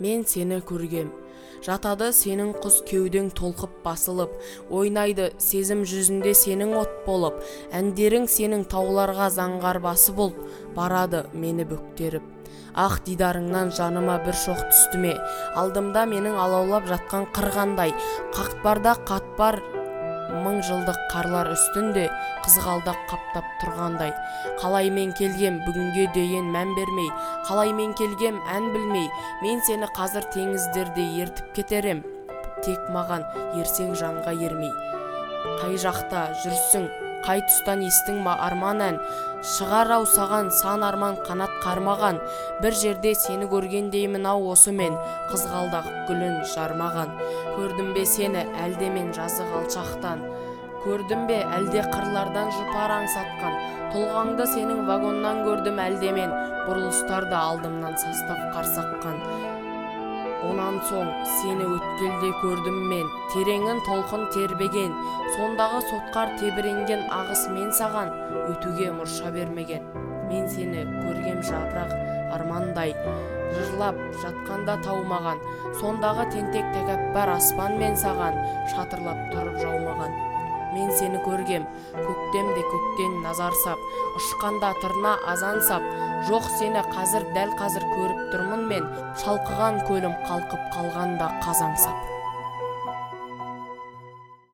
мен сені көргем. Жатады сенің құз кеудең толқып басылып, ойнайды сезім жүзінде сенің от болып, әндерің сенің тауларға заңғар басы болып, барады мені бөктеріп. Ақ дидарыңнан жаныма бір шоқ түсті ме, алдымда менің алаулап жатқан қырғандай, қақпарда қатпар мың жылдық қарлар үстінде қызғалдақ қаптап тұрғандай. Қалай мен келгем бүгінге дейін мән бермей, қалай мен келгем ән білмей, мен сені қазір теңіздерде ертіп кетерем, тек маған ерсең жанға ермей. Қай жақта жүрсің, қай тұстан естің ма арман ән, шығар ау саған сан арман қанат қармаған, бір жерде сені көргендеймін ау осы мен, қызғалдақ гүлін жармаған. Көрдім бе сені әлде мен жазық алшақтан, көрдім бе әлде қырлардан жұпар аңсатқан, тұлғаңды сенің вагоннан көрдім әлде мен, бұрылыстарда алдымнан састап қарсаққан. Онан соң сені өткелде көрдім мен, тереңін толқын тербеген, сондағы сотқар тебіренген ағыс мен саған өтуге мұрша бермеген. Мен сені көргем жапырақ армандай, жырлап жатқанда таумаған, сондағы тентек тәкаппар аспан мен саған шатырлап тұрып жаумаған. Мен сені көргем, көктемде көктен назар сап, ұшқанда тырна азан сап, жоқ сені қазір дәл қазір көріп тұрмын мен, шалқыған көлім қалқып қалғанда қазан сап.